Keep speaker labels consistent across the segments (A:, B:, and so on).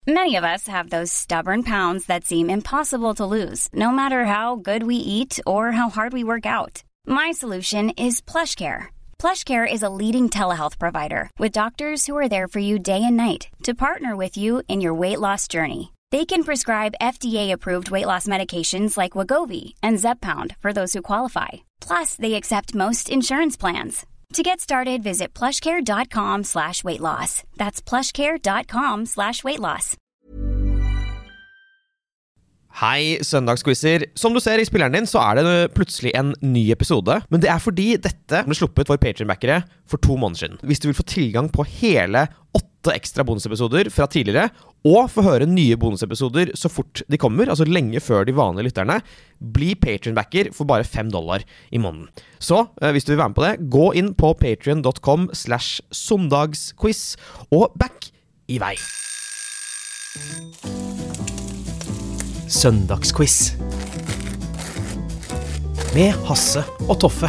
A: Many of us have those stubborn pounds that seem impossible to lose, no matter how good we eat or how hard we work out. My solution is PlushCare. PlushCare is a leading telehealth provider with doctors who are there for you day and night to partner with you in your weight loss journey. They can prescribe FDA-approved weight loss medications like Wegovy and Zepbound for those who qualify. Plus, they accept most insurance plans. To get started, visit plushcare.com/weightloss. That's plushcare.com/weightloss.
B: Hei, søndagsquizer. Som du ser i spilleren din, så det plutselig en ny episode. Men det fordi dette ble sluppet for Patreon-backere for 2 måneder siden. Hvis du vil få tilgang på hele 8 ekstra bonusepisoder fra tidligere, og få høre nye bonusepisoder så fort de kommer, altså lenge før de vanlige lytterne, bli Patreon-backer for bare $5 i måneden. Så, hvis du vil være med på det, gå inn på patreon.com/søndagsquiz og back i vei.
C: Søndagsquiz med Hasse og Toffe.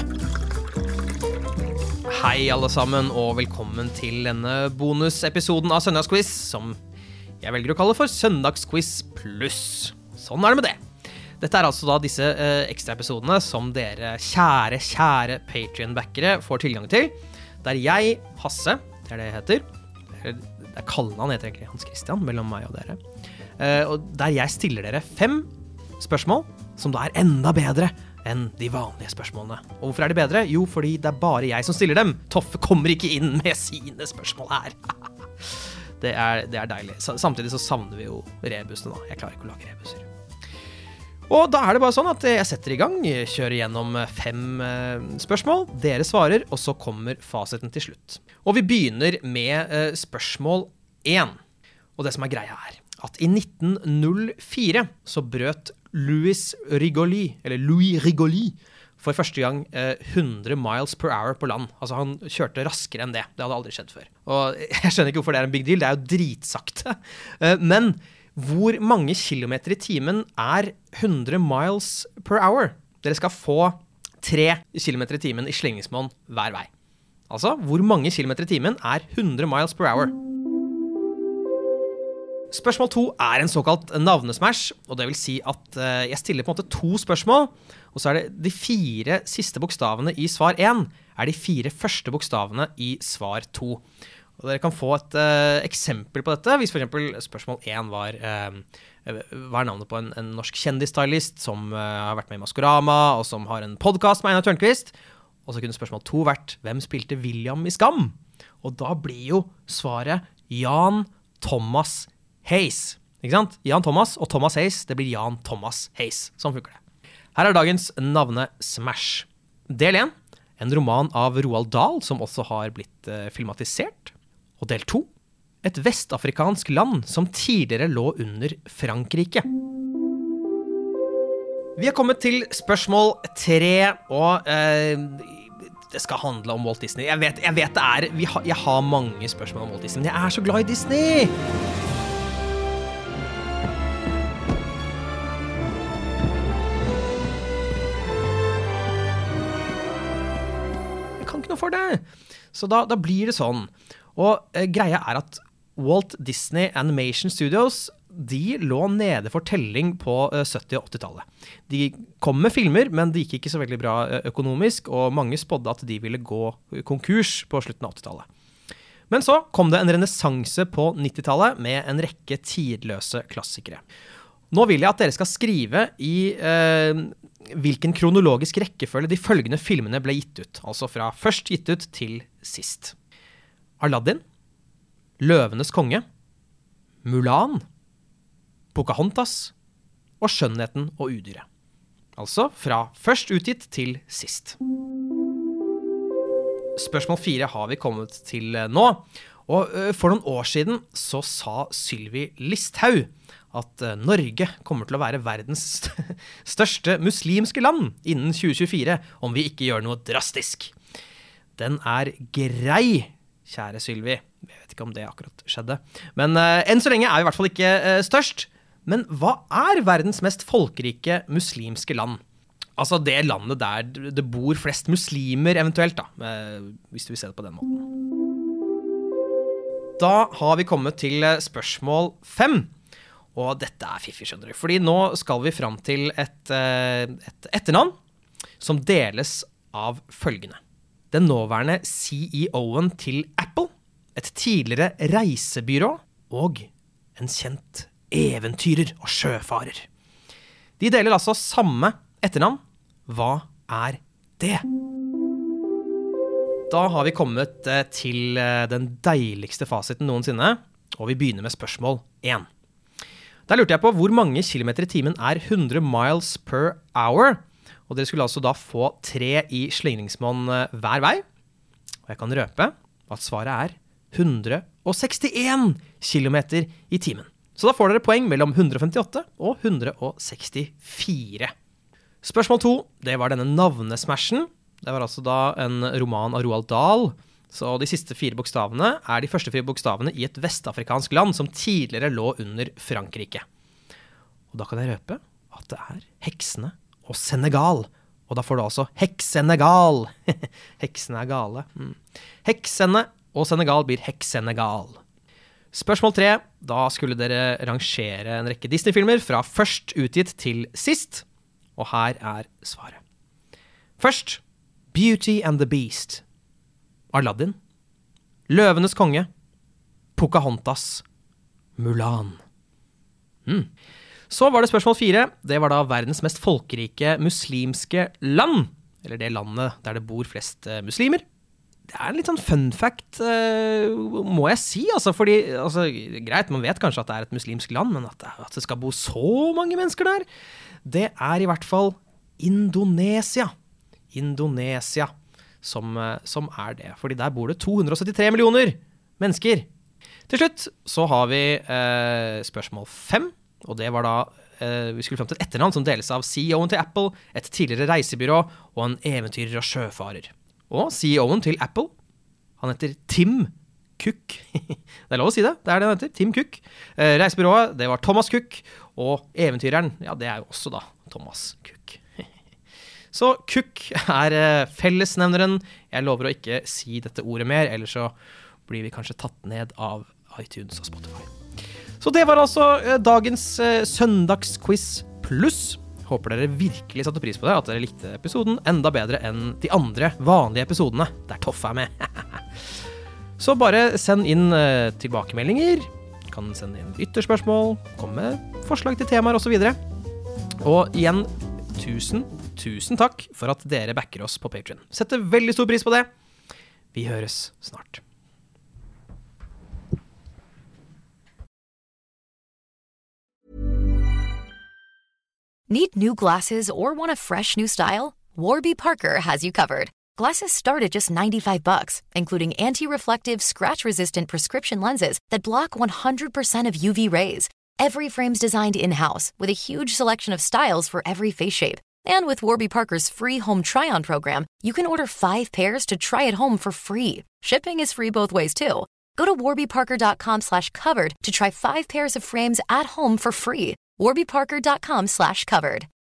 D: Hei alle sammen, og velkommen til denne bonusepisoden av Søndagsquiz, som jeg velger å kalle for Søndagsquiz Plus. Sånn det med det. Dette altså da disse ekstra episodene som dere kjære Patreon-backere får tilgang til, der jeg, Hasse, det det heter, det kallenavn heter egentlig Hans Christian, mellom meg og dere, og der jeg stiller dere 5 spørsmål som da enda bedre enn de vanlige spørsmålene. Og hvorfor de bedre? Jo, fordi det bare jeg som stiller dem. Toffe kommer ikke inn med sine spørsmål her. Det deilig. Samtidig så savner vi jo rebusene da. Jeg klarer ikke å lage rebuser. Og da det bare sånn at jeg setter i gang, kjører gjennom 5 spørsmål, dere svarer, og så kommer fasiten til slutt. Og vi begynner med spørsmål 1. Og det som greia at i 1904 så brøt Louis Rigoli for første gang 100 miles per hour på land. Altså han kjørte raskere enn det. Det hadde aldri skjedd før. Og jeg skjønner ikke hvorfor det en big deal. Det jo dritsakte. Men hvor mange kilometer i timen 100 miles per hour? Dere skal få 3 kilometer i timen i slingringsmonn hver vei. Altså, hvor mange kilometer i timen 100 miles per hour? Spørsmål 2 en såkalt navnesmash, og det vil si at jeg stiller på en måte 2 spørsmål, og så det de 4 siste bokstavene i svar 1 de 4 første bokstavene i svar 2. Og dere kan få et eksempel på dette, hvis for eksempel spørsmål 1 var navnet på en norsk kjendisstylist som har vært med i Maskorama, og som har en podcast med Einar Tørnquist, og så kunne spørsmål 2 vært, hvem spilte William i Skam? Og da blir jo svaret Jan Thomas Hayes, ikke sant? Jan Thomas og Thomas Hayes, det blir Jan Thomas Hayes. Sånn funker det. Her dagens navne-smash. Del 1, en roman av Roald Dahl, som også har blitt filmatisert. Og del 2, et vestafrikansk land som tidligere lå under Frankrike. Vi har kommet til spørsmål 3, og det skal handle om Walt Disney. Jeg vet jeg har mange spørsmål om Walt Disney, men jeg så glad i Disney! For det. Så da blir det sånn. Og greia at Walt Disney Animation Studios, de lå nede for telling på 70- og 80-tallet. De kom med filmer, men det gikk ikke så veldig bra økonomisk, og mange spådde at de ville gå konkurs på slutten av 80-tallet. Men så kom det en renessanse på 90-tallet med en rekke tidløse klassikere. Nå vil jeg at dere skal skrive i hvilken kronologisk rekkefølge de følgende filmene ble gitt ut. Altså fra først gitt ut til sist. Aladdin, Løvenes konge, Mulan, Pocahontas og Skjønnheten og udyret. Altså fra først utgitt til sist. Spørsmål 4 har vi kommet til nå. Og for noen år siden så sa Sylvi Listhaug at Norge kommer til å være verdens største muslimske land innen 2024 om vi ikke gjør noe drastisk. Den grei, kjære Sylvi. Jeg vet ikke om det akkurat skjedde. Men enn så lenge vi i hvert fall ikke størst. Men hva verdens mest folkerike muslimske land? Altså det landet der det bor flest muslimer eventuelt da, hvis du vil se det på den måten. Da har vi kommet til spørsmål 5. Og dette fiffig, skjønner du. Fordi nå skal vi fram til et etternavn som deles av følgende. Den nåværende CEO-en til Apple, et tidligere reisebyrå og en kjent eventyrer og sjøfarer. De deler altså samme etternavn. Hva det? Da har vi kommet til den deiligste fasiten noensinne, og vi begynner med spørsmål 1. Der lurte jeg på hvor mange kilometer i timen 100 miles per hour, og dere skulle altså da få 3 i slingringsmonn hver vei. Og jeg kan røpe at svaret 161 kilometer i timen. Så da får dere poeng mellom 158 og 164. Spørsmål 2, det var denne navnesmashen. Det var altså da en roman av Roald Dahl. Så de siste 4 bokstavene de første 4 bokstavene i et vestafrikansk land som tidligere lå under Frankrike. Og da kan jeg røpe at det heksene og Senegal. Og da får du altså Heksenegal. Heksene gale. Heksene og Senegal blir Heksenegal. Spørsmål 3. Da skulle dere rangere en rekke Disney-filmer fra først utgitt til sist. Og her svaret. Først, Beauty and the Beast. Aladdin. Løvenes konge. Pocahontas. Mulan. Så var det spørsmål 4. Det var da verdens mest folkerike muslimske land. Eller det landet der det bor flest muslimer. Det en litt sånn fun fact, må jeg si. Altså, fordi, greit, man vet kanskje at det et muslimsk land, men at det skal bo så mange mennesker der, det i hvert fall Indonesia. Indonesia som det. Fordi der bor det 273 millioner mennesker. Til slutt så har vi spørsmål 5. Og det var da, vi skulle frem til et etternavn som deles av CEO-en til Apple, et tidligere reisebyrå og en eventyrer og sjøfarer. Og CEO-en til Apple, han heter Tim Cook. Det lov å si det, det det han heter, Tim Cook. Reisebyrået, det var Thomas Cook, og eventyreren, ja, det jo også da Thomas Cook. Så Cook fellesnevneren. Jeg lover å ikke si dette ordet mer, ellers så blir vi kanskje tatt ned av iTunes og Spotify. Så det var altså dagens søndagsquiz pluss. Håper dere virkelig satte pris på det, at dere likte episoden enda bedre enn de andre vanlige episodene der Toffe med. Så bare send inn tilbakemeldinger, kan sende inn lytterspørsmål, komme med forslag til temaer og så videre. Og igjen, tusen takk for at dere backer oss på Patreon. Setter veldig stor pris på det. Vi høres snart.
E: Need new glasses or want a fresh new style? Warby Parker has you covered. Glasses start at just $95, including anti-reflective, scratch-resistant prescription lenses that block 100% of UV rays. Every frame's designed in-house with a huge selection of styles for every face shape. And with Warby Parker's free home try-on program, you can order 5 pairs to try at home for free. Shipping is free both ways, too. Go to warbyparker.com/covered to try 5 pairs of frames at home for free. warbyparker.com/covered.